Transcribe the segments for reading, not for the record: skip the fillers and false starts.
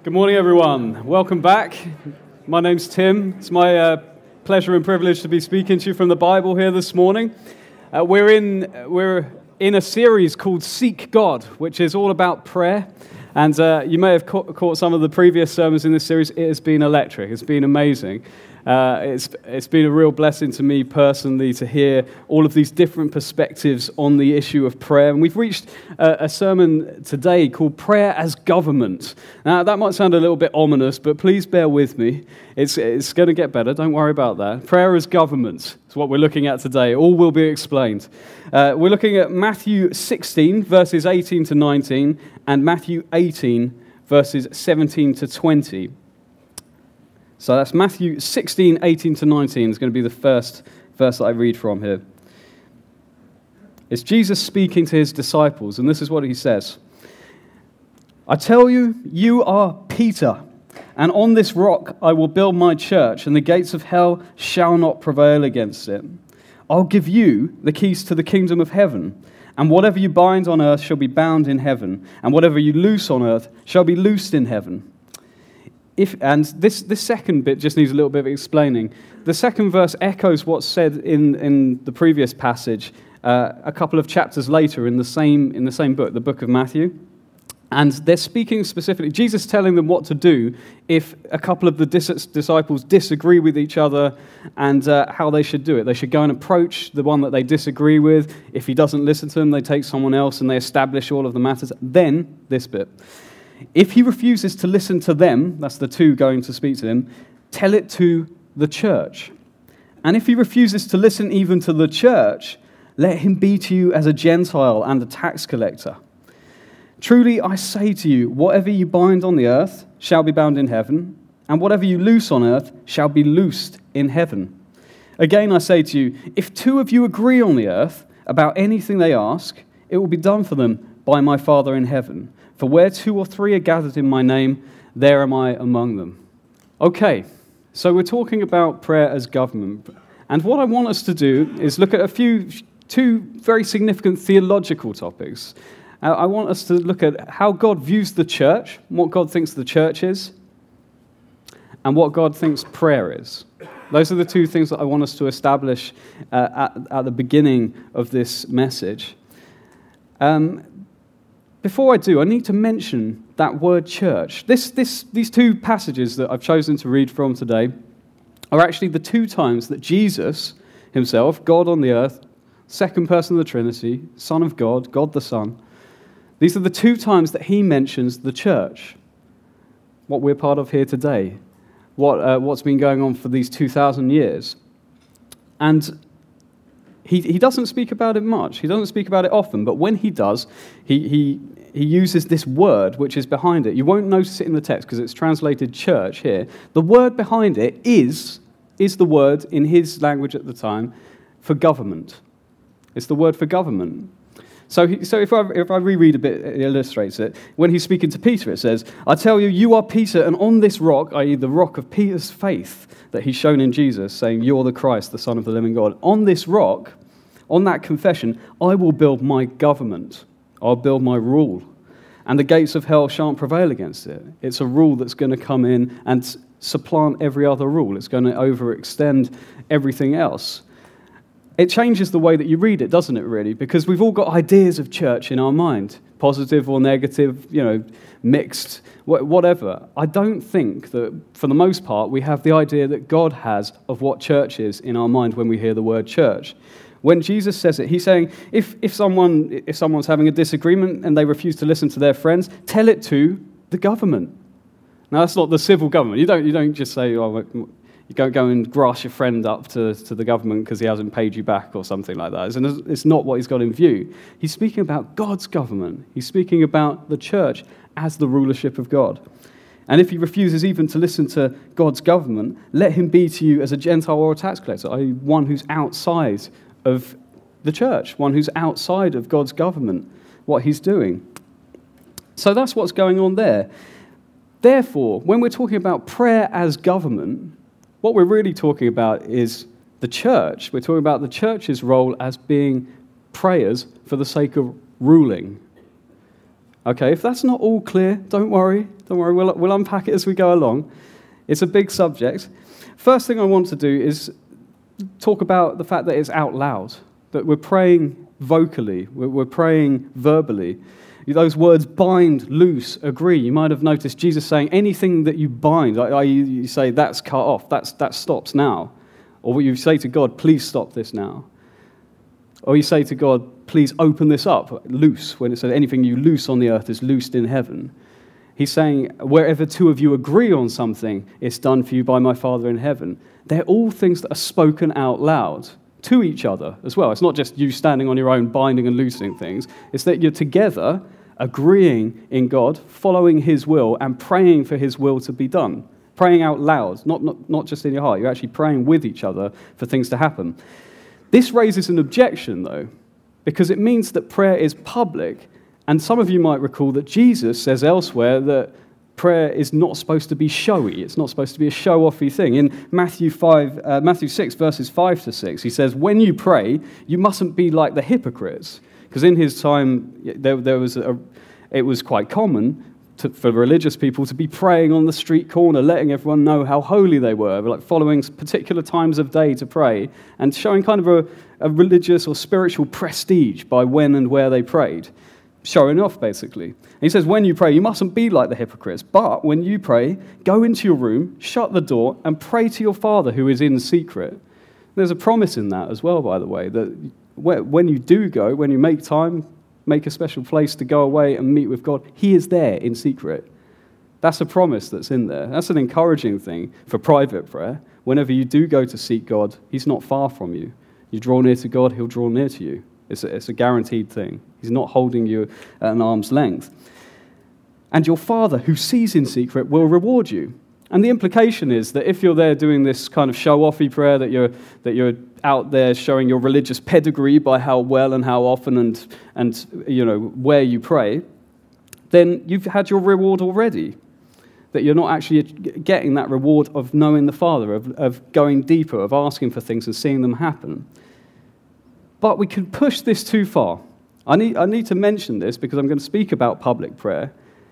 Good morning, everyone. Welcome back. My name's Tim. It's my pleasure and privilege to be speaking to you from the Bible here this morning. We're in a series called Seek God, which is all about prayer. And you may have caught some of the previous sermons in this series. It has been electric. It's been amazing. It's been a real blessing to me personally to hear all of these different perspectives on the issue of prayer. And we've reached a sermon today called Prayer as Government. Now, that might sound a little bit ominous, but please bear with me. It's going to get better. Don't worry about that. Prayer as Government is what we're looking at today. All will be explained. We're looking at Matthew 16, verses 18 to 19, and Matthew 18, verses 17 to 20. So that's Matthew 16, 18 to 19 is going to be the first verse that I read from here. It's Jesus speaking to his disciples, and this is what he says. I tell you, you are Peter, and on this rock I will build my church, and the gates of hell shall not prevail against it. I'll give you the keys to the kingdom of heaven, and whatever you bind on earth shall be bound in heaven, and whatever you loose on earth shall be loosed in heaven. This second bit just needs a little bit of explaining. The second verse echoes what's said in the previous passage a couple of chapters later in the same book, the book of Matthew. And they're speaking specifically, Jesus telling them what to do if a couple of the disciples disagree with each other and how they should do it. They should go and approach the one that they disagree with. If he doesn't listen to them, they take someone else and they establish all of the matters. Then, this bit. If he refuses to listen to them, that's the two going to speak to him, tell it to the church. And if he refuses to listen even to the church, let him be to you as a Gentile and a tax collector. Truly I say to you, whatever you bind on the earth shall be bound in heaven, and whatever you loose on earth shall be loosed in heaven. Again I say to you, if two of you agree on the earth about anything they ask, it will be done for them by my Father in heaven. For where two or three are gathered in my name, there am I among them. Okay, so we're talking about prayer as government. And what I want us to do is look at two very significant theological topics. I want us to look at how God views the church, what God thinks the church is, and what God thinks prayer is. Those are the two things that I want us to establish at the beginning of this message. Before I do, I need to mention that word church. These two passages that I've chosen to read from today are actually the two times that Jesus himself, God on the earth, second person of the Trinity, Son of God, God the Son, these are the two times that he mentions the church, what we're part of here today, what's been going on for these 2,000 years. And he doesn't speak about it much. He doesn't speak about it often, but when he does, he uses this word which is behind it. You won't notice it in the text because it's translated church here. The word behind it is the word in his language at the time for government. It's the word for government. So if I reread a bit, it illustrates it. When he's speaking to Peter, it says, I tell you, you are Peter, and on this rock, i.e. the rock of Peter's faith that he's shown in Jesus, saying, you're the Christ, the Son of the living God. On this rock, on that confession, I will build my government. I'll build my rule. And the gates of hell shan't prevail against it. It's a rule that's going to come in and supplant every other rule. It's going to overextend everything else. It changes the way that you read it, doesn't it, really? Because we've all got ideas of church in our mind, positive or negative, mixed, whatever. I don't think that, for the most part, we have the idea that God has of what church is in our mind when we hear the word church. When Jesus says it, he's saying, if someone's having a disagreement and they refuse to listen to their friends, tell it to the government. Now, that's not the civil government. You don't just say, you don't go and grass your friend up to the government because he hasn't paid you back or something like that. It's not what he's got in view. He's speaking about God's government. He's speaking about the church as the rulership of God. And if he refuses even to listen to God's government, let him be to you as a Gentile or a tax collector, i.e. one who's outside of the church, one who's outside of God's government, what he's doing. So that's what's going on there. Therefore, when we're talking about prayer as government, what we're really talking about is the church. We're talking about the church's role as being prayers for the sake of ruling. Okay, if that's not all clear, don't worry. We'll unpack it as we go along. It's a big subject. First thing I want to do is talk about the fact that it's out loud, that we're praying vocally, we're praying verbally. Those words bind, loose, agree. You might have noticed Jesus saying anything that you bind, you say that's cut off, that stops now. Or you say to God, please stop this now. Or you say to God, please open this up, loose, when it says anything you loose on the earth is loosed in heaven. He's saying, wherever two of you agree on something, it's done for you by my Father in heaven. They're all things that are spoken out loud to each other as well. It's not just you standing on your own, binding and loosing things. It's that you're together, agreeing in God, following his will, and praying for his will to be done. Praying out loud, not just in your heart. You're actually praying with each other for things to happen. This raises an objection, though, because it means that prayer is public. And some of you might recall that Jesus says elsewhere that prayer is not supposed to be showy. It's not supposed to be a show-offy thing. In Matthew 6, verses 5 to 6, he says, when you pray, you mustn't be like the hypocrites. Because in his time, it was quite common for religious people to be praying on the street corner, letting everyone know how holy they were, like following particular times of day to pray, and showing kind of a religious or spiritual prestige by when and where they prayed. Showing off, basically. And he says, when you pray, you mustn't be like the hypocrites, but when you pray, go into your room, shut the door, and pray to your Father who is in secret. There's a promise in that as well, by the way, that when you do go, when you make time, make a special place to go away and meet with God, he is there in secret. That's a promise that's in there. That's an encouraging thing for private prayer. Whenever you do go to seek God, he's not far from you. You draw near to God, he'll draw near to you. It's a guaranteed thing. He's not holding you at an arm's length. And your Father, who sees in secret, will reward you. And the implication is that if you're there doing this kind of show-offy prayer, that you're out there showing your religious pedigree by how well and how often and where you pray, then you've had your reward already. That you're not actually getting that reward of knowing the Father, of going deeper, of asking for things and seeing them happen. But we can push this too far. I need to mention this because I'm going to speak about public prayer.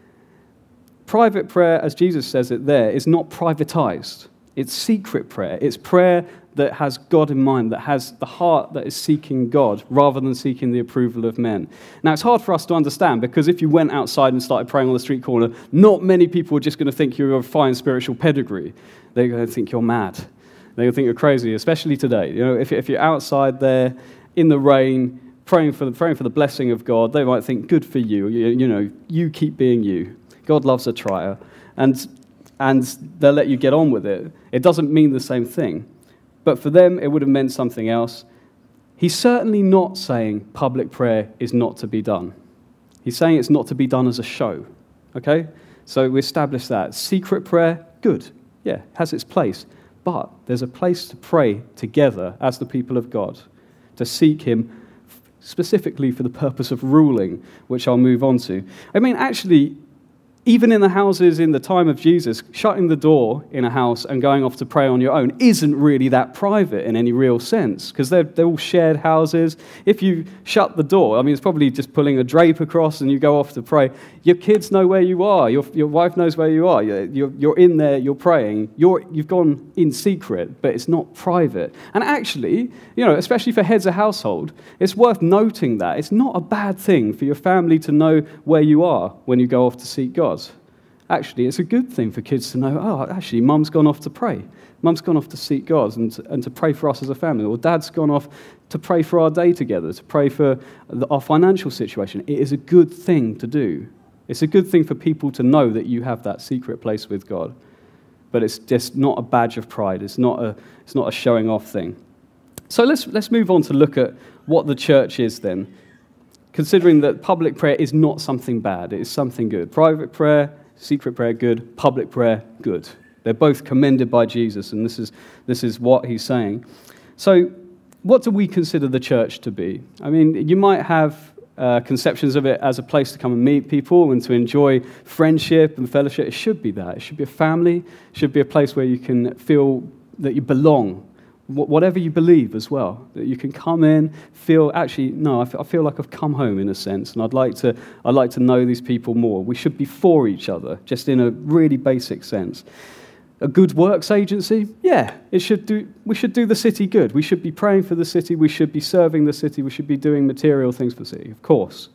Private prayer, as Jesus says it there, is not privatized. It's secret prayer. It's prayer that has God in mind, that has the heart that is seeking God rather than seeking the approval of men. Now, it's hard for us to understand because if you went outside and started praying on the street corner, not many people are just going to think you're a fine spiritual pedigree. They're going to think you're mad. They're going to think you're crazy, especially today. If you're outside there in the rain, praying for the blessing of God, they might think, good for you. You keep being you. God loves a trier, and they'll let you get on with it. It doesn't mean the same thing. But for them, it would have meant something else. He's certainly not saying public prayer is not to be done. He's saying it's not to be done as a show. Okay? So we established that. Secret prayer, good. Yeah, has its place. But there's a place to pray together as the people of God, to seek him specifically for the purpose of ruling, which I'll move on to. I mean, actually, even in the houses in the time of Jesus, shutting the door in a house and going off to pray on your own isn't really that private in any real sense, because they're all shared houses. If you shut the door, I mean, it's probably just pulling a drape across and you go off to pray. Your kids know where you are. Your wife knows where you are. You're in there, you're praying. You've gone in secret, but it's not private. And actually, especially for heads of household, it's worth noting that it's not a bad thing for your family to know where you are when you go off to seek God. Actually, it's a good thing for kids to know, actually, Mum's gone off to pray. Mum's gone off to seek God and to pray for us as a family. Or Dad's gone off to pray for our day together, to pray for our financial situation. It is a good thing to do. It's a good thing for people to know that you have that secret place with God. But it's just not a badge of pride. It's not a showing off thing. So let's move on to look at what the church is then. Considering that public prayer is not something bad, it is something good. Private prayer, secret prayer, good. Public prayer, good. They're both commended by Jesus, and this is what he's saying. So what do we consider the church to be? I mean, you might have conceptions of it as a place to come and meet people and to enjoy friendship and fellowship. It should be that. It should be a family. It should be a place where you can feel that you belong, whatever you believe as well, that you can come in, feel, actually, no, I feel like I've come home in a sense, and I'd like to know these people more. We should be for each other, just in a really basic sense. A good works agency? Yeah, we should do the city good. We should be praying for the city, we should be serving the city, we should be doing material things for the city, of course.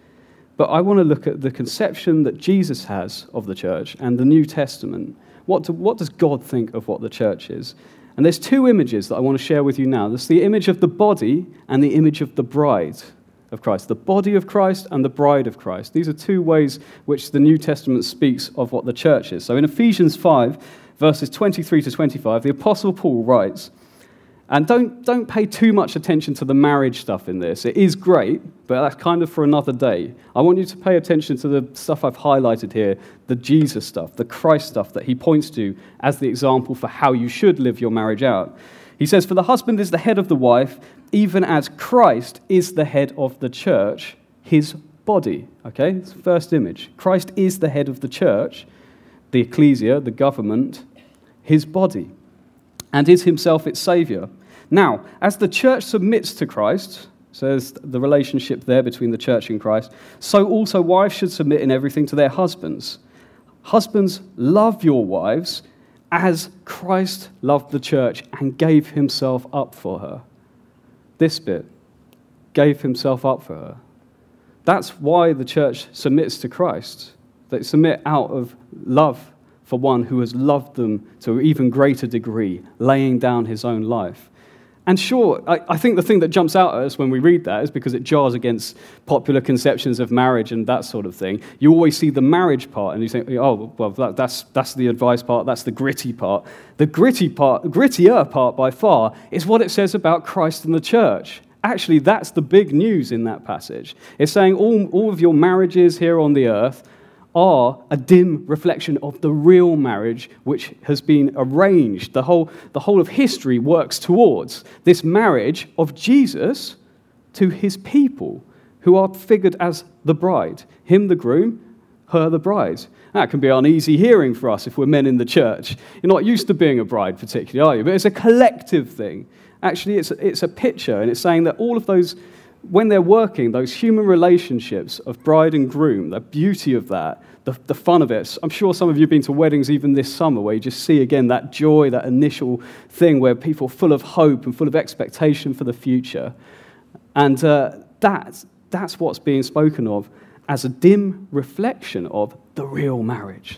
But I want to look at the conception that Jesus has of the church and the New Testament. What does God think of what the church is? And there's two images that I want to share with you now. There's the image of the body and the image of the bride of Christ. The body of Christ and the bride of Christ. These are two ways which the New Testament speaks of what the church is. So in Ephesians 5, verses 23 to 25, the Apostle Paul writes, and don't pay too much attention to the marriage stuff in this. It is great, but that's kind of for another day. I want you to pay attention to the stuff I've highlighted here, the Jesus stuff, the Christ stuff that he points to as the example for how you should live your marriage out. He says, "For the husband is the head of the wife, even as Christ is the head of the church, his body." Okay, it's the first image. Christ is the head of the church, the ecclesia, the government, his body, and is himself its saviour. Now, as the church submits to Christ, so there's the relationship there between the church and Christ, so also wives should submit in everything to their husbands. Husbands, love your wives as Christ loved the church and gave himself up for her. This bit, gave himself up for her. That's why the church submits to Christ. They submit out of love for one who has loved them to an even greater degree, laying down his own life. And sure, I think the thing that jumps out at us when we read that is because it jars against popular conceptions of marriage and that sort of thing. You always see the marriage part, and you think, oh, well, that's the advice part, that's the gritty part. The grittier part by far, is what it says about Christ and the church. Actually, that's the big news in that passage. It's saying all of your marriages here on the earth are a dim reflection of the real marriage which has been arranged. The whole of history works towards this marriage of Jesus to his people, who are figured as the bride. Him the groom, her the bride. That can be uneasy hearing for us if we're men in the church. You're not used to being a bride particularly, are you? But it's a collective thing. Actually, it's a picture, and it's saying that all of those, when they're working, those human relationships of bride and groom, the beauty of that, the fun of it. I'm sure some of you have been to weddings even this summer where you just see again that joy, that initial thing where people are full of hope and full of expectation for the future. And that's what's being spoken of as a dim reflection of the real marriage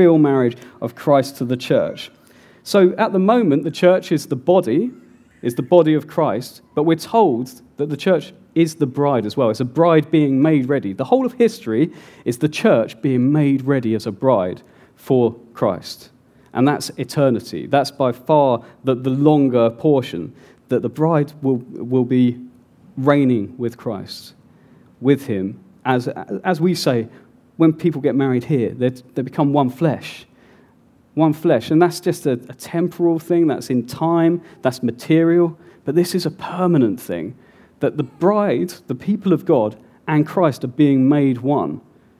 of Christ to the church. So at the moment, the church is the body of Christ, but we're told that the church is the bride as well. It's a bride being made ready. The whole of history is the church being made ready as a bride for Christ. And that's eternity. That's by far the longer portion, that the bride will be reigning with Christ, with him. As we say, when people get married here, they become one flesh. One flesh. And that's just a temporal thing. That's in time. That's material. But this is a permanent thing. That the bride, the people of God, and Christ are being made one.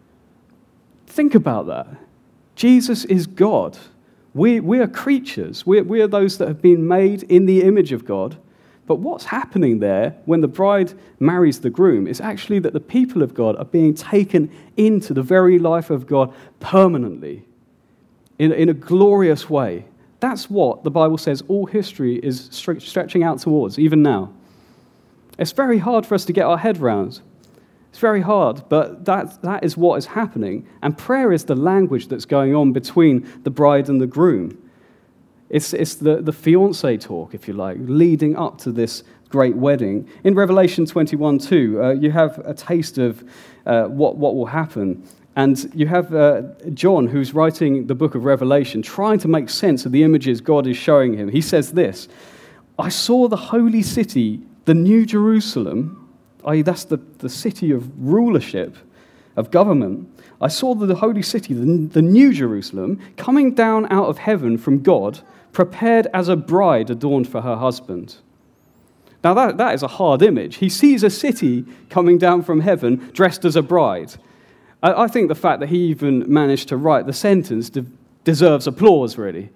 Think about that. Jesus is God. We are creatures. We are those that have been made in the image of God. But what's happening there when the bride marries the groom is actually that the people of God are being taken into the very life of God permanently, in a glorious way. That's what the Bible says all history is stretching out towards, even now. It's very hard for us to get our head around. It's very hard, but that is what is happening. And prayer is the language that's going on between the bride and the groom. It's the fiancé talk, if you like, leading up to this great wedding. In Revelation 21:2, you have a taste of what will happen. And you have John, who's writing the book of Revelation, trying to make sense of the images God is showing him. He says this, "I saw the holy city, the New Jerusalem," i.e. that's the city of rulership, of government. "I saw the holy city, the New Jerusalem, coming down out of heaven from God, prepared as a bride adorned for her husband." Now that is a hard image. He sees a city coming down from heaven dressed as a bride. I think the fact that he even managed to write the sentence deserves applause, really.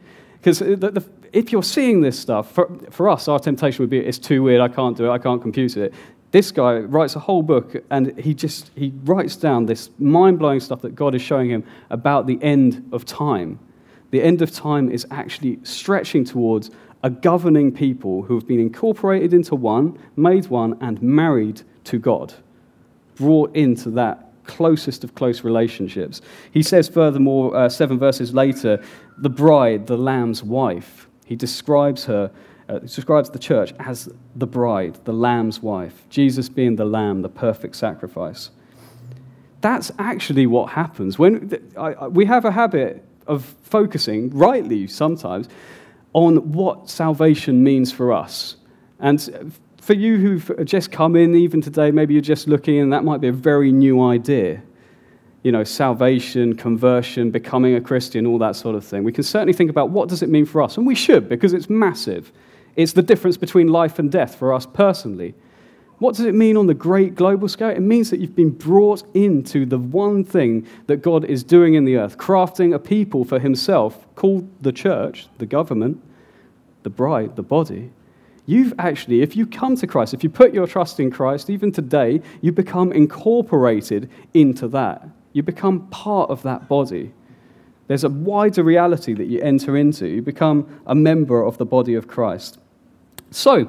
Because if you're seeing this stuff, for us, our temptation would be, it's too weird, I can't do it, I can't compute it. This guy writes a whole book, and he writes down this mind-blowing stuff that God is showing him about the end of time. The end of time is actually stretching towards a governing people who have been incorporated into one, made one, and married to God, brought into that closest of close relationships. He says furthermore, 7 verses later, the bride, the Lamb's wife. He describes her, describes the church as the bride, the Lamb's wife, Jesus being the Lamb, the perfect sacrifice. That's actually what happens. We have a habit of focusing, rightly sometimes, on what salvation means for us. And for you who've just come in, even today, maybe you're just looking, and that might be a very new idea. You know, salvation, conversion, becoming a Christian, all that sort of thing. We can certainly think about what does it mean for us, and we should, because it's massive. It's the difference between life and death for us personally. What does it mean on the great global scale? It means that you've been brought into the one thing that God is doing in the earth, crafting a people for himself, called the church, the government, the bride, the body. You've actually, if you come to Christ, if you put your trust in Christ, even today, you become incorporated into that. You become part of that body. There's a wider reality that you enter into. You become a member of the body of Christ. So,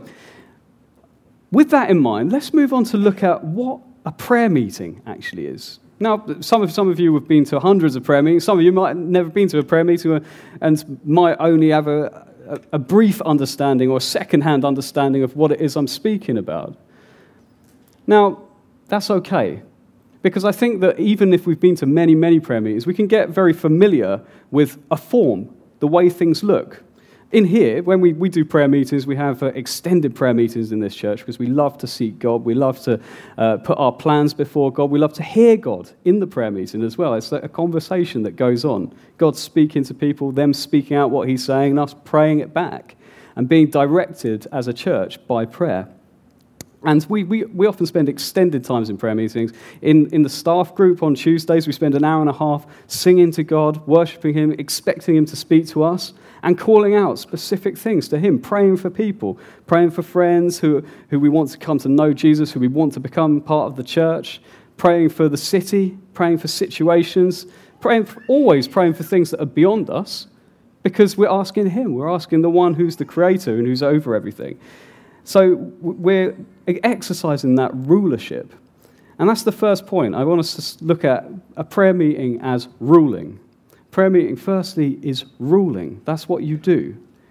with that in mind, let's move on to look at what a prayer meeting actually is. Now, some of you have been to hundreds of prayer meetings. Some of you might have never been to a prayer meeting and might only have a brief understanding or second-hand understanding of what it is I'm speaking about. Now, that's okay, because I think that even if we've been to many, many prayer meetings, we can get very familiar with a form, the way things look. In here, when we do prayer meetings, we have extended prayer meetings in this church because we love to seek God. We love to put our plans before God. We love to hear God in the prayer meeting as well. It's a conversation that goes on. God speaking to people, them speaking out what he's saying, and us praying it back and being directed as a church by prayer. And we often spend extended times in prayer meetings. In the staff group on Tuesdays, we spend an hour and a half singing to God, worshiping him, expecting him to speak to us, and calling out specific things to him, praying for people, praying for friends who we want to come to know Jesus, who we want to become part of the church, praying for the city, praying for situations, always praying for things that are beyond us, because we're asking him. We're asking the one who's the creator and who's over everything. So we're exercising that rulership. And that's the first point. I want us to look at a prayer meeting as ruling. Prayer meeting, firstly, is ruling. That's what you do.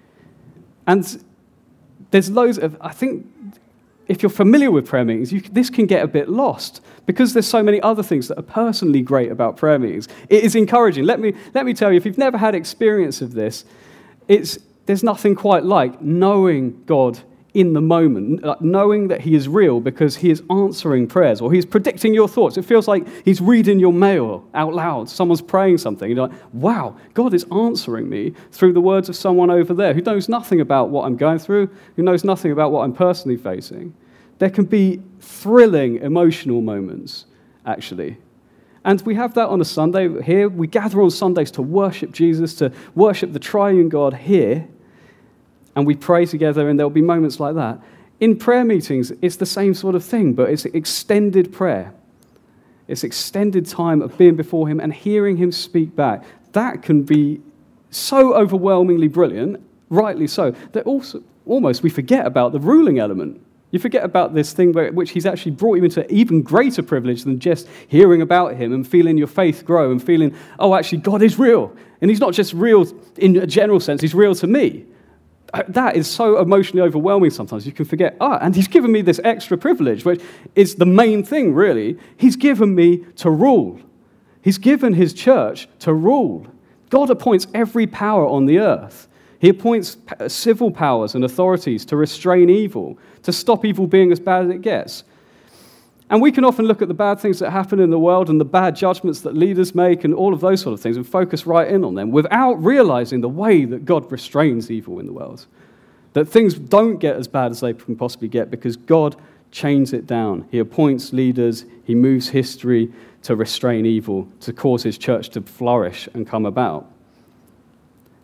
And there's loads of, I think, if you're familiar with prayer meetings, this can get a bit lost because there's so many other things that are personally great about prayer meetings. It is encouraging. Let me tell you, if you've never had experience of this, there's nothing quite like knowing God in the moment, knowing that he is real because he is answering prayers or he's predicting your thoughts. It feels like he's reading your mail out loud. Someone's praying something. You're like, wow, God is answering me through the words of someone over there who knows nothing about what I'm going through, who knows nothing about what I'm personally facing. There can be thrilling emotional moments, actually. And we have that on a Sunday here. We gather on Sundays to worship Jesus, to worship the triune God here. And we pray together, and there'll be moments like that. In prayer meetings, it's the same sort of thing, but it's extended prayer. It's extended time of being before him and hearing him speak back. That can be so overwhelmingly brilliant, rightly so, that also almost we forget about the ruling element. You forget about this thing which he's actually brought you into even greater privilege than just hearing about him and feeling your faith grow and feeling, oh, actually, God is real. And he's not just real in a general sense, he's real to me. That is so emotionally overwhelming sometimes. You can forget, and he's given me this extra privilege, which is the main thing, really. He's given me to rule. He's given his church to rule. God appoints every power on the earth. He appoints civil powers and authorities to restrain evil, to stop evil being as bad as it gets. And we can often look at the bad things that happen in the world and the bad judgments that leaders make and all of those sort of things and focus right in on them without realizing the way that God restrains evil in the world. That things don't get as bad as they can possibly get because God chains it down. He appoints leaders. He moves history to restrain evil, to cause his church to flourish and come about.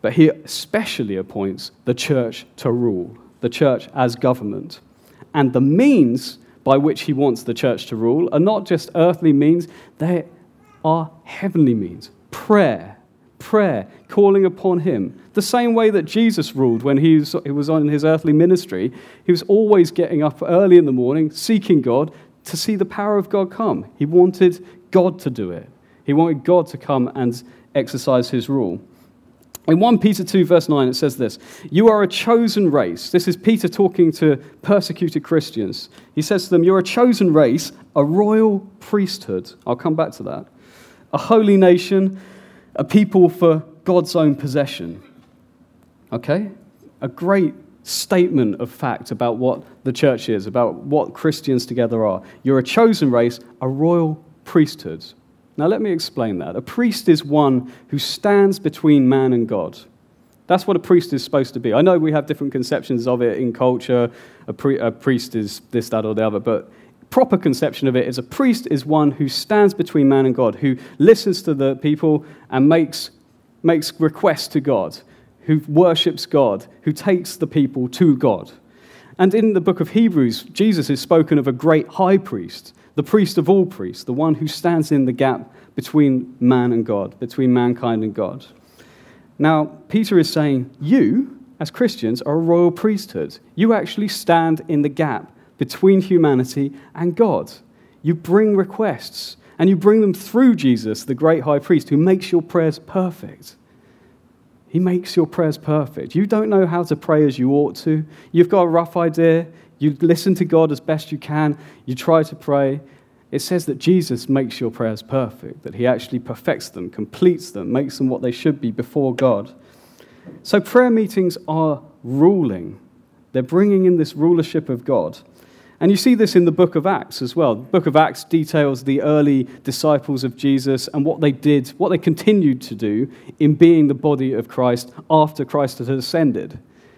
but he especially appoints the church to rule, the church as government. And the means by which he wants the church to rule are not just earthly means, they are heavenly means. Prayer, calling upon him. The same way that Jesus ruled when he was on his earthly ministry, he was always getting up early in the morning, seeking God to see the power of God come. He wanted God to do it. He wanted God to come and exercise his rule. In 1 Peter 2, verse 9, it says this: "You are a chosen race." This is Peter talking to persecuted Christians. He says to them, "You're a chosen race, a royal priesthood." I'll come back to that. "A holy nation, a people for God's own possession." Okay? A great statement of fact about what the church is, about what Christians together are. You're a chosen race, a royal priesthood. Now let me explain that. A priest is one who stands between man and God. That's what a priest is supposed to be. I know we have different conceptions of it in culture. A priest is this, that, or the other, but proper conception of it is a priest is one who stands between man and God, who listens to the people and makes requests to God, who worships God, who takes the people to God. And in the book of Hebrews, Jesus is spoken of a great high priest, the priest of all priests, the one who stands in the gap between man and God, between mankind and God. Now, Peter is saying, you, as Christians, are a royal priesthood. You actually stand in the gap between humanity and God. You bring requests, and you bring them through Jesus, the great high priest, who makes your prayers perfect. He makes your prayers perfect. You don't know how to pray as you ought to. You've got a rough idea. You listen to God as best you can. You try to pray. It says that Jesus makes your prayers perfect, that he actually perfects them, completes them, makes them what they should be before God. So prayer meetings are ruling. They're bringing in this rulership of God. And you see this in the book of Acts as well. The book of Acts details the early disciples of Jesus and what they did, what they continued to do in being the body of Christ after Christ had ascended.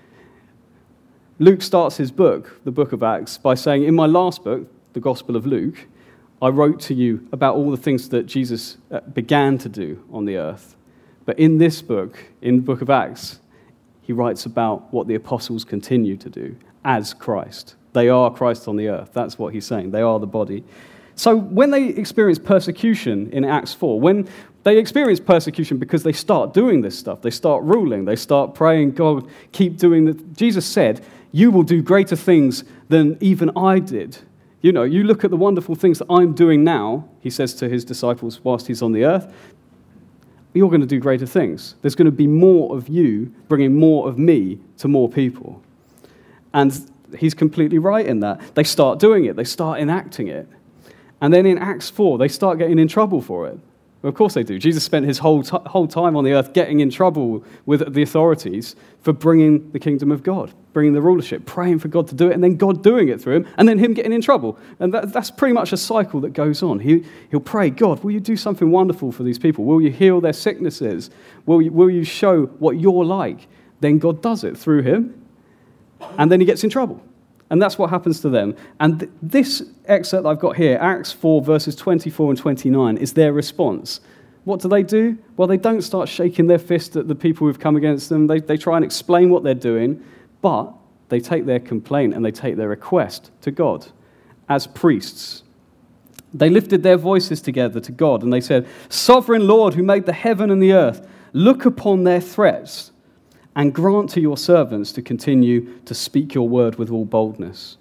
Luke starts his book, the book of Acts, by saying, "In my last book, the Gospel of Luke, I wrote to you about all the things that Jesus began to do on the earth. But in this book, in the book of Acts, he writes about what the apostles continue to do as Christ. They are Christ on the earth." That's what he's saying. They are the body. So when they experience persecution in Acts 4, when they experience persecution because they start doing this stuff, they start ruling, they start praying, God, keep doing that. Jesus said, "You will do greater things than even I did." You know, you look at the wonderful things that I'm doing now, he says to his disciples whilst he's on the earth, you're going to do greater things. There's going to be more of you bringing more of me to more people. And he's completely right in that. They start doing it. They start enacting it. And then in Acts 4, they start getting in trouble for it. Well, of course they do. Jesus spent his whole time on the earth getting in trouble with the authorities for bringing the kingdom of God, bringing the rulership, praying for God to do it, and then God doing it through him, and then him getting in trouble. And that's pretty much a cycle that goes on. He'll pray, "God, will you do something wonderful for these people? Will you heal their sicknesses? Will you show what you're like?" Then God does it through him, and then he gets in trouble. And that's what happens to them. And this excerpt I've got here, Acts 4, verses 24 and 29, is their response. What do? Well, they don't start shaking their fist at the people who've come against them. They try and explain what they're doing, but they take their complaint and they take their request to God as priests. They lifted their voices together to God, and they said, "Sovereign Lord, who made the heaven and the earth, look upon their threats and grant to your servants to continue to speak your word with all boldness."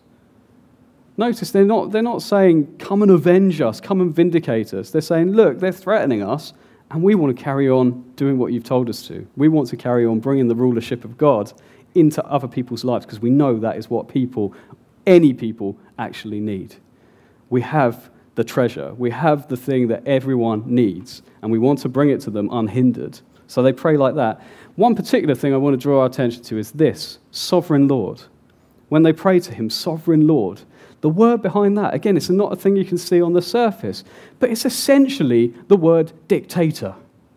Notice they're not saying, "Come and avenge us, come and vindicate us." They're saying, "Look, they're threatening us, and we want to carry on doing what you've told us to. We want to carry on bringing the rulership of God into other people's lives because we know that is what any people actually need. We have the treasure. We have the thing that everyone needs, and we want to bring it to them unhindered." So they pray like that. One particular thing I want to draw our attention to is this: Sovereign Lord. When they pray to him, Sovereign Lord, the word behind that, again, it's not a thing you can see on the surface, but it's essentially the word dictator.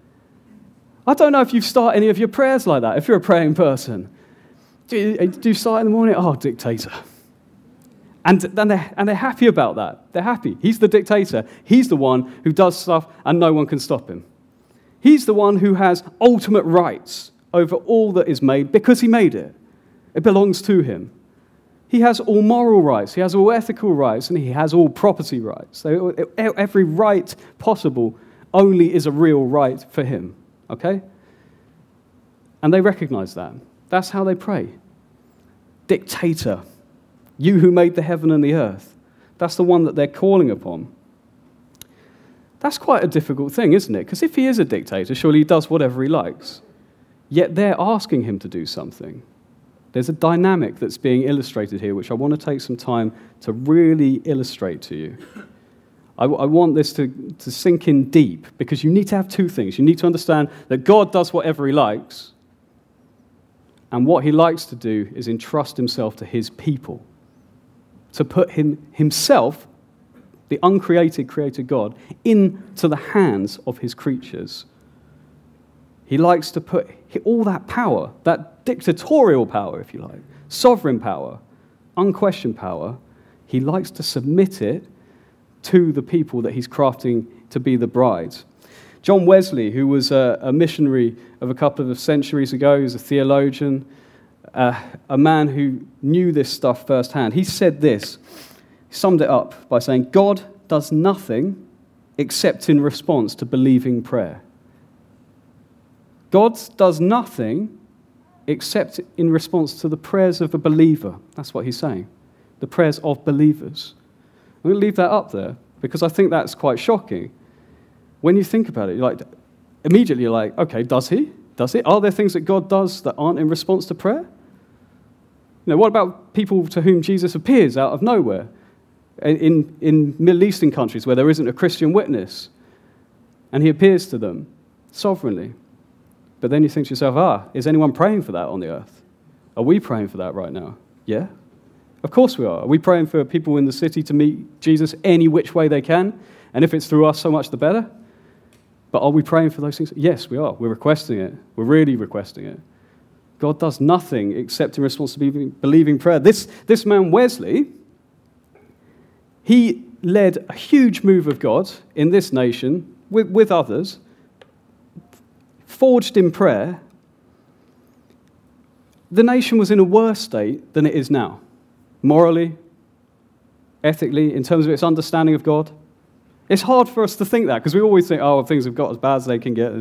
I don't know if you start any of your prayers like that, if you're a praying person. Do you start in the morning? "Oh, dictator." And they're happy about that. They're happy. He's the dictator. He's the one who does stuff and no one can stop him. He's the one who has ultimate rights over all that is made because he made it. It belongs to him. He has all moral rights, he has all ethical rights, and he has all property rights. So every right possible only is a real right for him, okay? And they recognize that. That's how they pray. Dictator, you who made the heaven and the earth. That's the one that they're calling upon. That's quite a difficult thing, isn't it? Because if he is a dictator, surely he does whatever he likes. Yet they're asking him to do something. There's a dynamic that's being illustrated here, which I want to take some time to really illustrate to you. I want this to sink in deep, because you need to have two things. You need to understand that God does whatever he likes, and what he likes to do is entrust himself to his people, to put himself, the uncreated, created God, into the hands of his creatures. He likes to put all that power, that dictatorial power, if you like, sovereign power, unquestioned power, he likes to submit it to the people that he's crafting to be the bride. John Wesley, who was a missionary of a couple of centuries ago, he was a theologian, a man who knew this stuff firsthand, he said this, he summed it up by saying, God does nothing except in response to believing prayer. God does nothing except in response to the prayers of a believer. That's what he's saying. The prayers of believers. I'm going to leave that up there because I think that's quite shocking. When you think about it, immediately you're like, okay, does he? Does it? Are there things that God does that aren't in response to prayer? What about people to whom Jesus appears out of nowhere? In Middle Eastern countries where there isn't a Christian witness, and he appears to them sovereignly. But then you think to yourself, is anyone praying for that on the earth? Are we praying for that right now? Yeah? Of course we are. Are we praying for people in the city to meet Jesus any which way they can? And if it's through us, so much the better? But are we praying for those things? Yes, we are. We're requesting it. We're really requesting it. God does nothing except in response to believing prayer. This man, Wesley, he led a huge move of God in this nation with others, forged in prayer. The nation was in a worse state than it is now, morally, ethically, in terms of its understanding of God. It's hard for us to think that, because we always think, things have got as bad as they can get.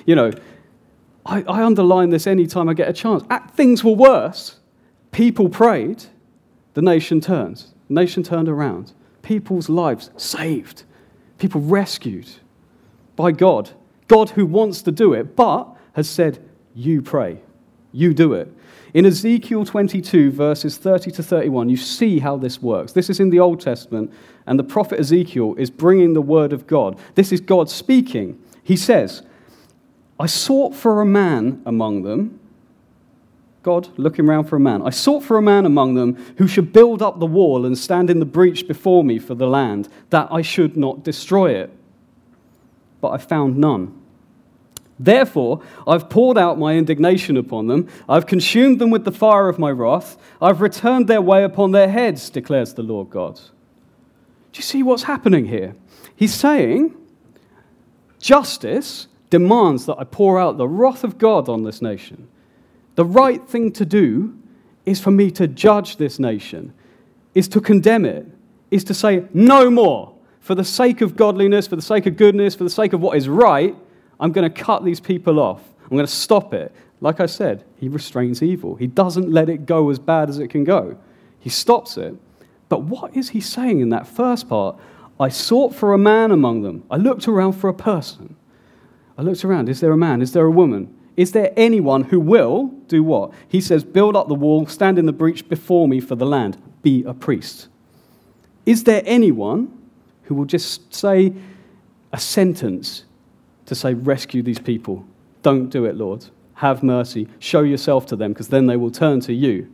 I underline this any time I get a chance. Things were worse. People prayed. The nation turned. The nation turned around. People's lives saved. People rescued by God. God who wants to do it, but has said, you pray. You do it. In Ezekiel 22, verses 30 to 31, you see how this works. This is in the Old Testament, and the prophet Ezekiel is bringing the word of God. This is God speaking. He says, I sought for a man among them. God looking around for a man. I sought for a man among them who should build up the wall and stand in the breach before me for the land, that I should not destroy it. But I found none. Therefore, I've poured out my indignation upon them. I've consumed them with the fire of my wrath. I've returned their way upon their heads, declares the Lord God. Do you see what's happening here? He's saying, justice demands that I pour out the wrath of God on this nation. The right thing to do is for me to judge this nation, is to condemn it, is to say no more. For the sake of godliness, for the sake of goodness, for the sake of what is right, I'm going to cut these people off. I'm going to stop it. Like I said, he restrains evil. He doesn't let it go as bad as it can go. He stops it. But what is he saying in that first part? I sought for a man among them. I looked around for a person. I looked around. Is there a man? Is there a woman? Is there anyone who will do what? He says, build up the wall, stand in the breach before me for the land, be a priest. Is there anyone who will just say a sentence to say, rescue these people? Don't do it, Lord. Have mercy. Show yourself to them, because then they will turn to you.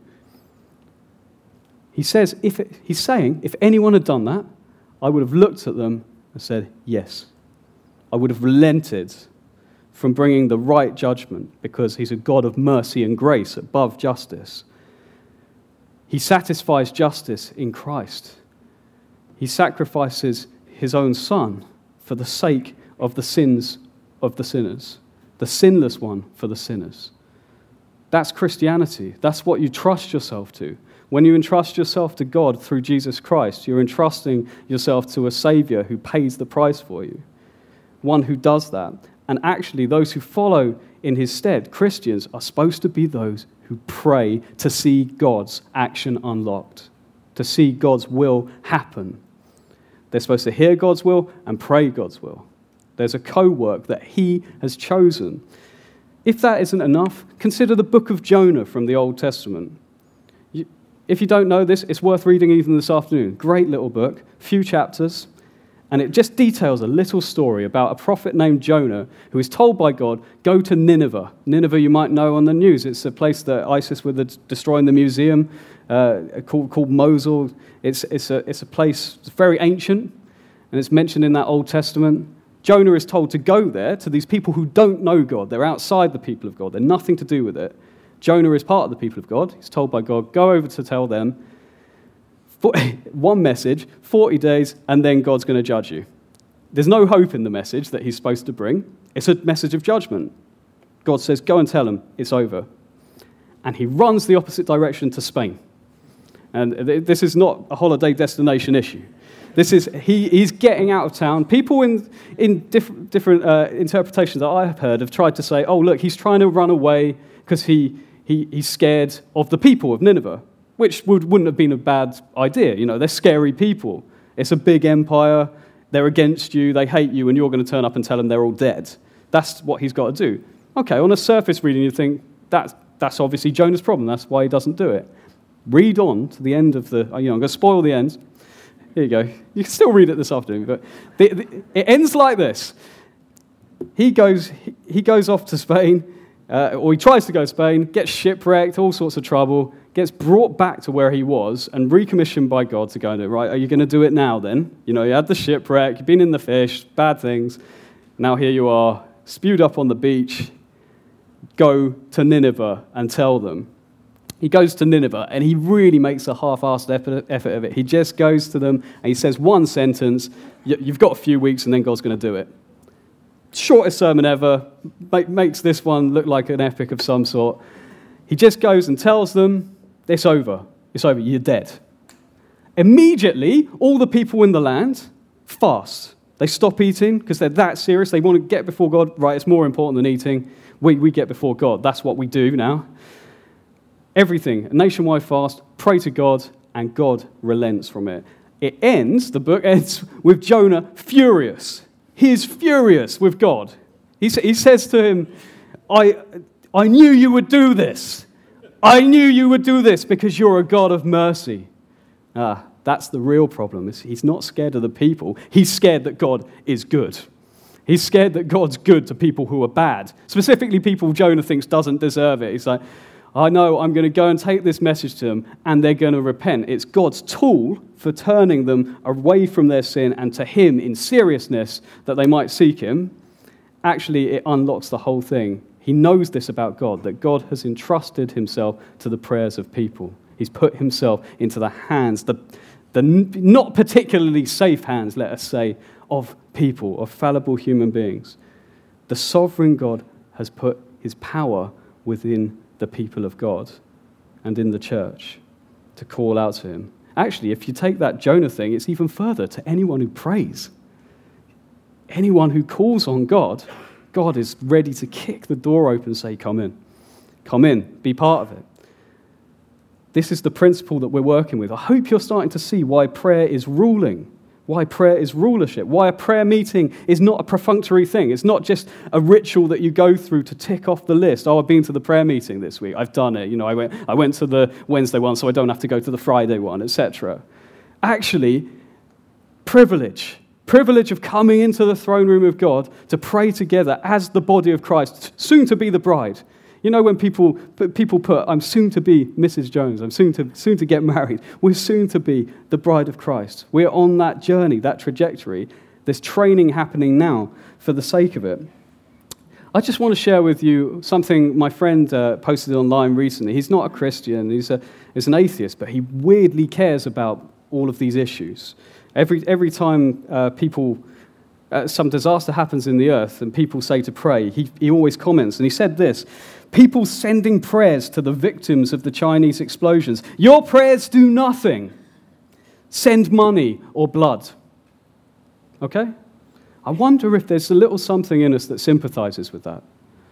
He's saying, if anyone had done that, I would have looked at them and said, yes. I would have relented from bringing the right judgment, because he's a God of mercy and grace above justice. He satisfies justice in Christ. He sacrifices his own son for the sake of the sins of the sinners, the sinless one for the sinners. That's Christianity. That's what you trust yourself to. When you entrust yourself to God through Jesus Christ, you're entrusting yourself to a Savior who pays the price for you, one who does that. And actually, those who follow in his stead, Christians, are supposed to be those who pray to see God's action unlocked, to see God's will happen. They're supposed to hear God's will and pray God's will. There's a co-work that he has chosen. If that isn't enough, consider the book of Jonah from the Old Testament. If you don't know this, it's worth reading even this afternoon. Great little book, few chapters, and it just details a little story about a prophet named Jonah who is told by God, go to Nineveh. Nineveh, you might know on the news. It's a place that ISIS were destroying the museum called Mosul. It's a place that's very ancient, and it's mentioned in that Old Testament. Jonah is told to go there to these people who don't know God. They're outside the people of God. They're nothing to do with it. Jonah is part of the people of God. He's told by God, go over to tell them one message, 40 days, and then God's going to judge you. There's no hope in the message that he's supposed to bring. It's a message of judgment. God says, go and tell them it's over. And he runs the opposite direction to Spain. And this is not a holiday destination issue. He's getting out of town. People in different interpretations that I have heard have tried to say, oh, look, he's trying to run away because he's scared of the people of Nineveh, which wouldn't have been a bad idea. You know, they're scary people. It's a big empire. They're against you. They hate you, and you're going to turn up and tell them they're all dead. That's what he's got to do. Okay, on a surface reading, you think that's obviously Jonah's problem. That's why he doesn't do it. Read on to the end of I'm going to spoil the end. Here you go. You can still read it this afternoon, but it ends like this. He goes off to Spain, or he tries to go to Spain, gets shipwrecked, all sorts of trouble, gets brought back to where he was and recommissioned by God to go and do it. Right, are you going to do it now then? You know, you had the shipwreck, you've been in the fish, bad things. Now here you are, spewed up on the beach. Go to Nineveh and tell them. He goes to Nineveh, and he really makes a half-assed effort of it. He just goes to them, and he says one sentence, you've got a few weeks, and then God's going to do it. Shortest sermon ever, makes this one look like an epic of some sort. He just goes and tells them, it's over, you're dead. Immediately, all the people in the land fast. They stop eating because they're that serious. They want to get before God. Right, it's more important than eating. We get before God. That's what we do now. Everything, a nationwide fast, pray to God, and God relents from it. The book ends with Jonah furious. He is furious with God. He says to him, I knew you would do this. I knew you would do this because you're a God of mercy. That's the real problem. He's not scared of the people. He's scared that God is good. He's scared that God's good to people who are bad. Specifically, people Jonah thinks doesn't deserve it. He's like, I know I'm going to go and take this message to them, and they're going to repent. It's God's tool for turning them away from their sin and to him in seriousness that they might seek him. Actually, it unlocks the whole thing. He knows this about God, that God has entrusted himself to the prayers of people. He's put himself into the hands, the not particularly safe hands, let us say, of people, of fallible human beings. The sovereign God has put his power within the people of God and in the church to call out to him. Actually, if you take that Jonah thing, it's even further to anyone who prays. Anyone who calls on God, God is ready to kick the door open and say, come in, be part of it. This is the principle that we're working with. I hope you're starting to see why prayer is ruling, why prayer is rulership, why a prayer meeting is not a perfunctory thing. It's not just a ritual that you go through to tick off the list. Oh, I've been to the prayer meeting this week. I've done it. You know, I went to the Wednesday one, so I don't have to go to the Friday one, etc. Actually, privilege of coming into the throne room of God to pray together as the body of Christ, soon to be the bride. You know, when people put, I'm soon to be Mrs. Jones, I'm soon to get married. We're soon to be the bride of Christ. We're on that journey, that trajectory. There's training happening now for the sake of it. I just want to share with you something my friend posted online recently. He's not a Christian, he's an atheist, but he weirdly cares about all of these issues. Every time people some disaster happens in the earth and people say to pray, he always comments, and he said this: people sending prayers to the victims of the Chinese explosions. Your prayers do nothing. Send money or blood. Okay? I wonder if there's a little something in us that sympathizes with that.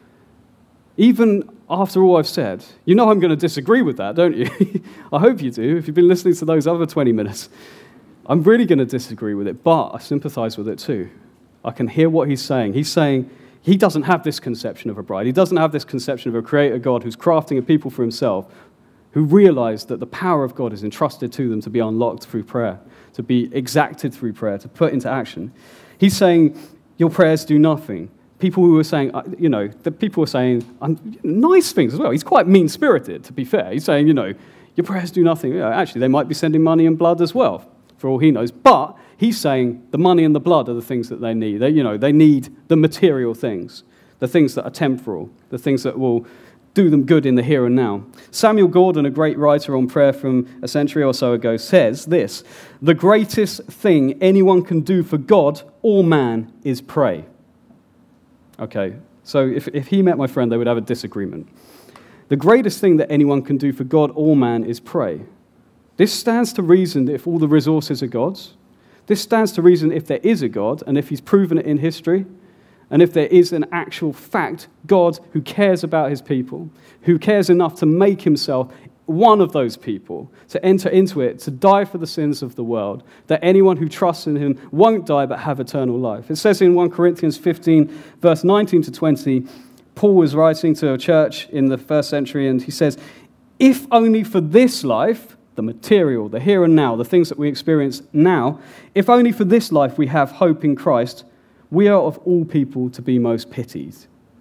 Even after all I've said, you know I'm going to disagree with that, don't you? I hope you do, if you've been listening to those other 20 minutes. I'm really going to disagree with it, but I sympathize with it too. I can hear what he's saying. He's saying he doesn't have this conception of a bride. He doesn't have this conception of a creator God who's crafting a people for himself, who realize that the power of God is entrusted to them to be unlocked through prayer, to be exacted through prayer, to put into action. He's saying, your prayers do nothing. People who were saying, the people were saying nice things as well. He's quite mean-spirited, to be fair. He's saying, your prayers do nothing. Actually, they might be sending money and blood as well, for all he knows. But he's saying the money and the blood are the things that they need. They need the material things, the things that are temporal, the things that will do them good in the here and now. Samuel Gordon, a great writer on prayer from a century or so ago, says this: the greatest thing anyone can do for God or man is pray. Okay, so if he met my friend, they would have a disagreement. The greatest thing that anyone can do for God or man is pray. This stands to reason that if all the resources are God's, this stands to reason if there is a God, and if he's proven it in history, and if there is an actual fact God who cares about his people, who cares enough to make himself one of those people, to enter into it, to die for the sins of the world, that anyone who trusts in him won't die but have eternal life. It says in 1 Corinthians 15, verse 19 to 20, Paul was writing to a church in the first century, and he says, if only for this life, the material, the here and now, the things that we experience now, if only for this life we have hope in Christ, we are of all people to be most pitied.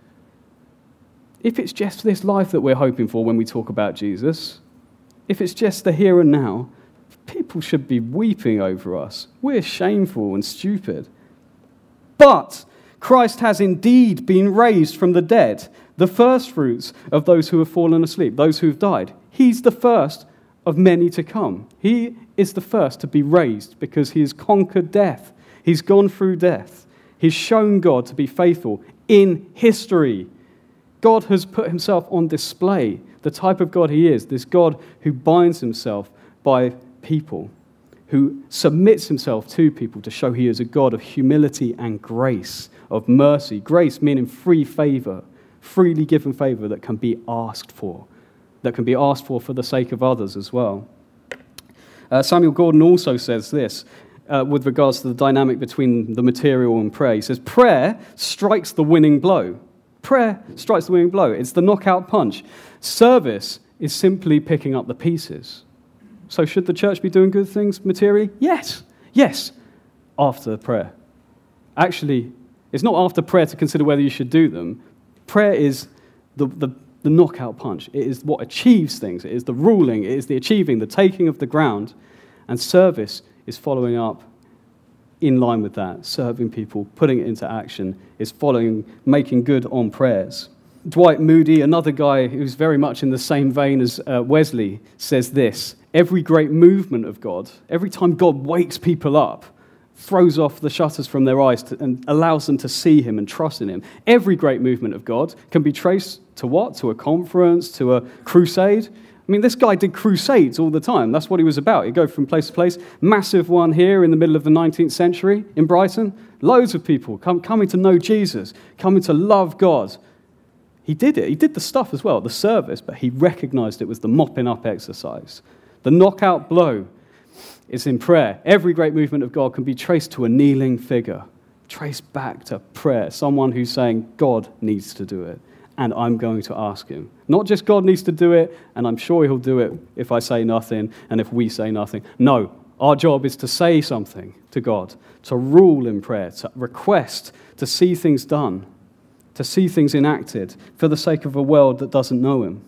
If it's just this life that we're hoping for when we talk about Jesus, if it's just the here and now, people should be weeping over us. We're shameful and stupid. But Christ has indeed been raised from the dead, the first fruits of those who have fallen asleep, those who have died. He's the first of many to come. He is the first to be raised because he has conquered death. He's gone through death. He's shown God to be faithful in history. God has put himself on display, the type of God he is, this God who binds himself by people, who submits himself to people to show he is a God of humility and grace, of mercy. Grace meaning free favor, freely given favor that can be asked for the sake of others as well. Samuel Gordon also says this, with regards to the dynamic between the material and prayer. He says, prayer strikes the winning blow. Prayer strikes the winning blow. It's the knockout punch. Service is simply picking up the pieces. So should the church be doing good things materially? Yes. Yes. After prayer. Actually, it's not after prayer to consider whether you should do them. Prayer is the knockout punch. It is what achieves things. It is the ruling. It is the achieving, the taking of the ground. And service is following up in line with that, serving people, putting it into action, is following, making good on prayers. Dwight Moody, another guy who's very much in the same vein as Wesley, says this: every great movement of God, every time God wakes people up, throws off the shutters from their eyes and allows them to see him and trust in him, every great movement of God can be traced to what? To a conference, to a crusade. I mean, this guy did crusades all the time. That's what he was about. He'd go from place to place. Massive one here in the middle of the 19th century in Brighton. Loads of people coming to know Jesus, coming to love God. He did it. He did the stuff as well, the service, but he recognized it was the mopping up exercise. The knockout blow is in prayer. Every great movement of God can be traced to a kneeling figure, traced back to prayer, someone who's saying, God needs to do it, and I'm going to ask him. Not just God needs to do it, and I'm sure he'll do it if I say nothing and if we say nothing. No, our job is to say something to God, to rule in prayer, to request, to see things done, to see things enacted for the sake of a world that doesn't know him.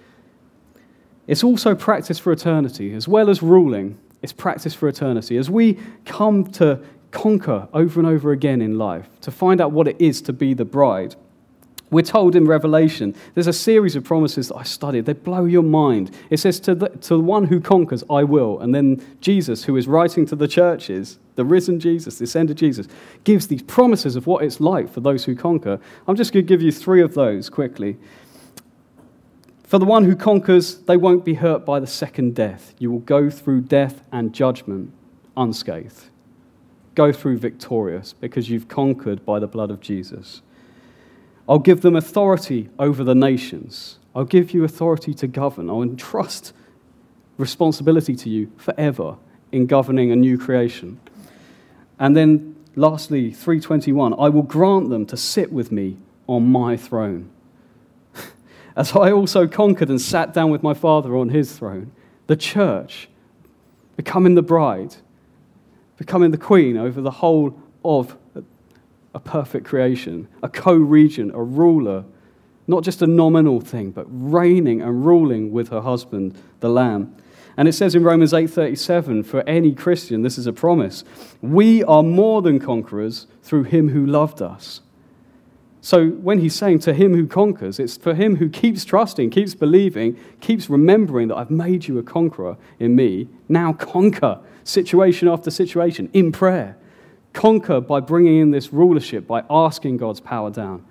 It's also practice for eternity. As well as ruling, it's practice for eternity. As we come to conquer over and over again in life, to find out what it is to be the bride, We're told in Revelation, there's a series of promises that I studied. They blow your mind. It says, to the one who conquers, I will. And then Jesus, who is writing to the churches, the risen Jesus, the ascended Jesus, gives these promises of what it's like for those who conquer. I'm just going to give you 3 of those quickly. For the one who conquers, they won't be hurt by the second death. You will go through death and judgment unscathed. Go through victorious because you've conquered by the blood of Jesus. I'll give them authority over the nations. I'll give you authority to govern. I'll entrust responsibility to you forever in governing a new creation. And then lastly, 3:21, I will grant them to sit with me on my throne. As I also conquered and sat down with my Father on his throne, the church, becoming the bride, becoming the queen over the whole of a perfect creation, a co-regent, a ruler, not just a nominal thing, but reigning and ruling with her husband, the Lamb. And it says in Romans 8:37, for any Christian, this is a promise, we are more than conquerors through him who loved us. So when he's saying to him who conquers, it's for him who keeps trusting, keeps believing, keeps remembering that I've made you a conqueror in me. Now conquer situation after situation in prayer. Conquer by bringing in this rulership, by asking God's power down.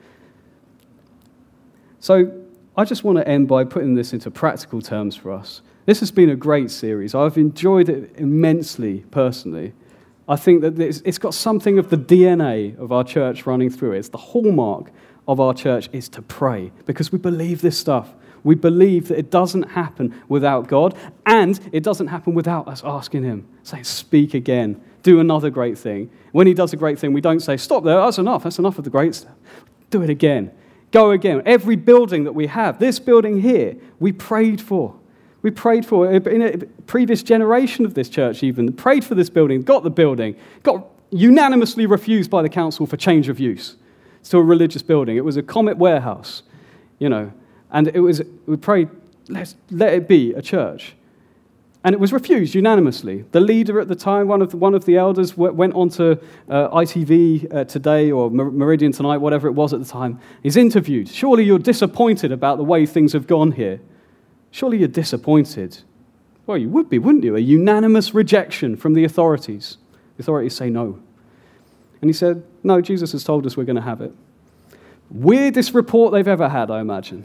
So I just want to end by putting this into practical terms for us. This has been a great series. I've enjoyed it immensely personally. I think that it's got something of the DNA of our church running through it. It's the hallmark of our church is to pray because we believe this stuff. We believe that it doesn't happen without God, and it doesn't happen without us asking him, saying, speak again, do another great thing. When he does a great thing, we don't say, stop there, that's enough of the great stuff. Do it again. Go again. Every building that we have, this building here, we prayed for. We prayed for, in a previous generation of this church even, prayed for this building, got the building, got unanimously refused by the council for change of use to a religious building. It was a Comet warehouse, and we prayed, let it be a church. And it was refused unanimously. The leader at the time, one of the elders, went on to ITV Today or Meridian Tonight, whatever it was at the time. He's interviewed. Surely you're disappointed about the way things have gone here. Surely you're disappointed. Well, you would be, wouldn't you? A unanimous rejection from the authorities. The authorities say no. And he said, no, Jesus has told us we're going to have it. Weirdest report they've ever had, I imagine.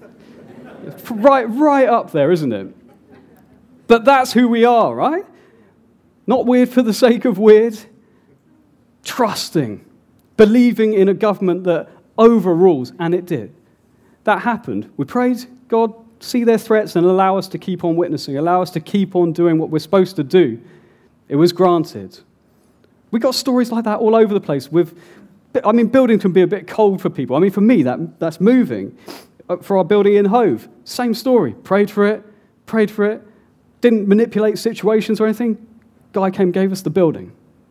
Right up there, isn't it? But that's who we are, right? Not weird for the sake of weird. Trusting. Believing in a government that overrules, and it did. That happened. We prayed, God, see their threats and allow us to keep on witnessing, allow us to keep on doing what we're supposed to do. It was granted. We got stories like that all over the place. Building can be a bit cold for people. For me, that's moving. For our building in Hove, same story. Prayed for it. Didn't manipulate situations or anything. Guy came, gave us the building.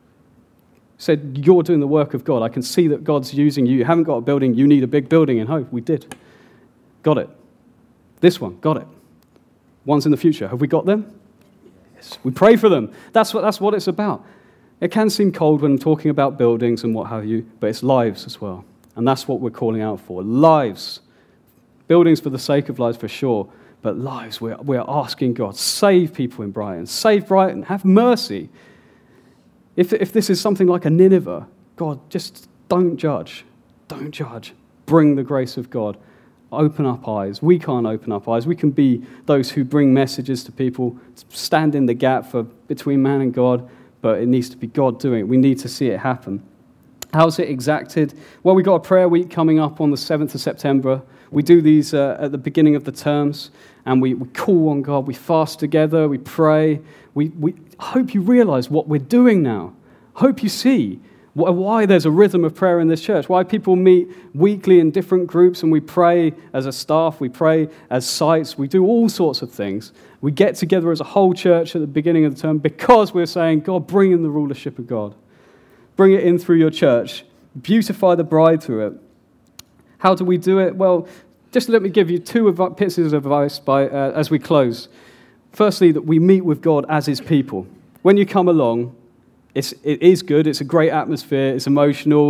Said, you're doing the work of God. I can see that God's using you. You haven't got a building. You need a big building in Hove. We did. Got it. This one, got it. Ones in the future. Have we got them? Yes. We pray for them. That's what it's about. It can seem cold when talking about buildings and what have you, but it's lives as well. And that's what we're calling out for. Lives. Buildings for the sake of lives, for sure. But lives, we're asking God, save people in Brighton. Save Brighton. Have mercy. If this is something like a Nineveh, God, just don't judge. Don't judge. Bring the grace of God. Open up eyes. We can't open up eyes. We can be those who bring messages to people, stand in the gap between man and God, but it needs to be God doing it. We need to see it happen. How's it exacted? Well, we've got a prayer week coming up on the 7th of September. We do these at the beginning of the terms, and we call on God. We fast together. We pray. We hope you realize what we're doing now. Hope you see why there's a rhythm of prayer in this church, why people meet weekly in different groups and we pray as a staff, we pray as sites, we do all sorts of things. We get together as a whole church at the beginning of the term because we're saying, God, bring in the rulership of God. Bring it in through your church. Beautify the bride through it. How do we do it? Well, just let me give you 2 pieces of advice as we close. Firstly, that we meet with God as his people. When you come along, it is good. It's a great atmosphere. It's emotional.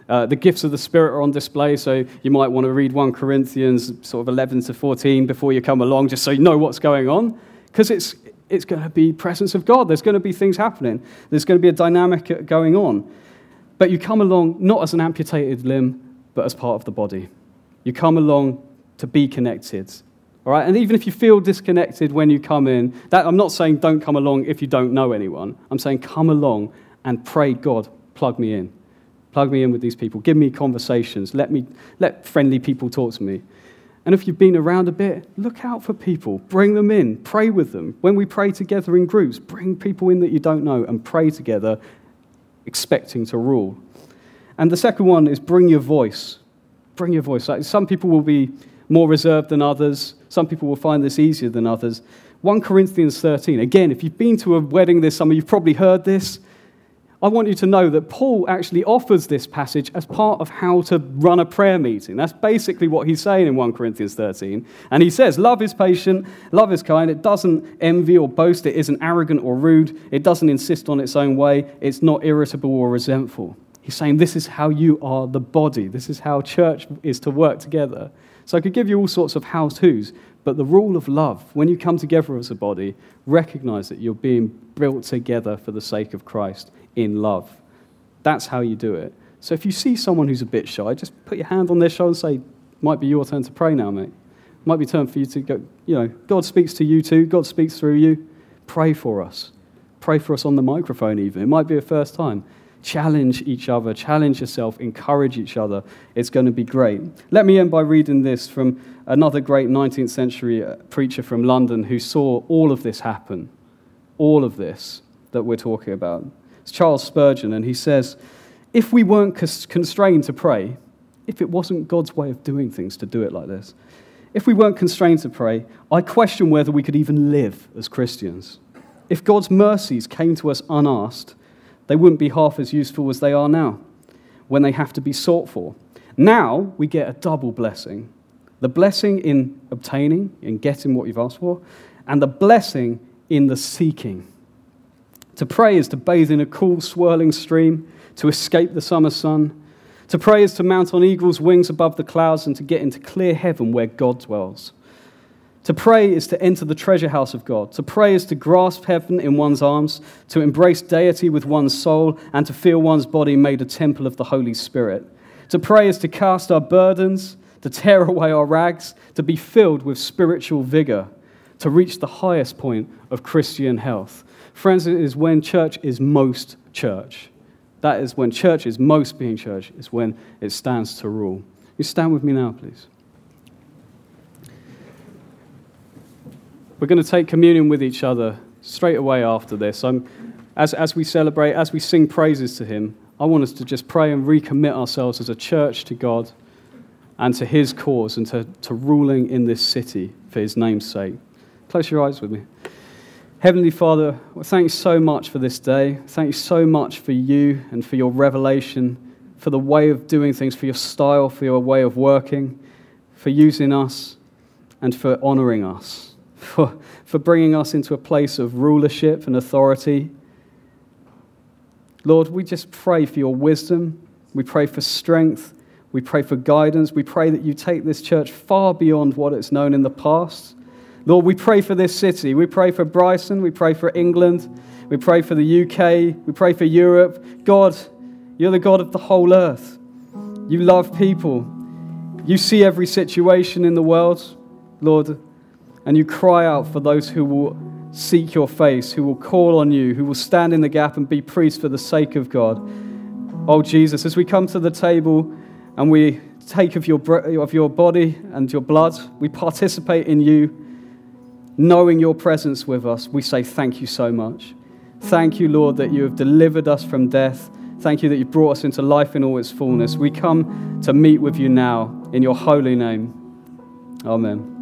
The gifts of the Spirit are on display, so you might want to read 1 Corinthians sort of 11 to 14 before you come along, just so you know what's going on, because it's going to be presence of God. There's going to be things happening. There's going to be a dynamic going on. But you come along not as an amputated limb, but as part of the body. You come along to be connected. All right? And even if you feel disconnected when you come in, I'm not saying don't come along if you don't know anyone. I'm saying come along and pray, God, plug me in. Plug me in with these people. Give me conversations. Let friendly people talk to me. And if you've been around a bit, look out for people. Bring them in. Pray with them. When we pray together in groups, bring people in that you don't know and pray together, expecting to rule. And the second one is bring your voice. Bring your voice. Like, some people will be more reserved than others. Some people will find this easier than others. 1 Corinthians 13. Again, if you've been to a wedding this summer, you've probably heard this. I want you to know that Paul actually offers this passage as part of how to run a prayer meeting. That's basically what he's saying in 1 Corinthians 13. And he says, love is patient, love is kind, it doesn't envy or boast, it isn't arrogant or rude, it doesn't insist on its own way, it's not irritable or resentful. He's saying this is how you are the body. This is how church is to work together. So I could give you all sorts of how-tos, but the rule of love, when you come together as a body, recognize that you're being built together for the sake of Christ in love. That's how you do it. So if you see someone who's a bit shy, just put your hand on their shoulder and say, might be your turn to pray now, mate. Might be turn for you to go, God speaks to you too. God speaks through you. Pray for us. Pray for us on the microphone even. It might be a first time. Challenge each other, challenge yourself, encourage each other. It's going to be great. Let me end by reading this from another great 19th century preacher from London who saw all of this happen, all of this that we're talking about. It's Charles Spurgeon, and he says, if we weren't constrained to pray, if it wasn't God's way of doing things to do it like this, if we weren't constrained to pray, I question whether we could even live as Christians. If God's mercies came to us unasked, they wouldn't be half as useful as they are now, when they have to be sought for. Now we get a double blessing. The blessing in obtaining, in getting what you've asked for, and the blessing in the seeking. To pray is to bathe in a cool, swirling stream, to escape the summer sun. To pray is to mount on eagle's wings above the clouds and to get into clear heaven where God dwells. To pray is to enter the treasure house of God. To pray is to grasp heaven in one's arms, to embrace deity with one's soul, and to feel one's body made a temple of the Holy Spirit. To pray is to cast our burdens, to tear away our rags, to be filled with spiritual vigor, to reach the highest point of Christian health. Friends, it is when church is most church. That is when church is most being church, is when it stands to rule. You stand with me now, please. We're going to take communion with each other straight away after this. As we celebrate, as we sing praises to him, I want us to just pray and recommit ourselves as a church to God and to his cause and to ruling in this city for his name's sake. Close your eyes with me. Heavenly Father, thank you so much for this day. Thank you so much for you and for your revelation, for the way of doing things, for your style, for your way of working, for using us and for honoring us. For bringing us into a place of rulership and authority. Lord, we just pray for your wisdom. We pray for strength. We pray for guidance. We pray that you take this church far beyond what it's known in the past. Lord, we pray for this city. We pray for Brighton. We pray for England. We pray for the UK. We pray for Europe. God, you're the God of the whole earth. You love people. You see every situation in the world, Lord, and you cry out for those who will seek your face, who will call on you, who will stand in the gap and be priests for the sake of God. Oh, Jesus, as we come to the table and we take of your body and your blood, we participate in you, knowing your presence with us, we say thank you so much. Thank you, Lord, that you have delivered us from death. Thank you that you've brought us into life in all its fullness. We come to meet with you now in your holy name. Amen.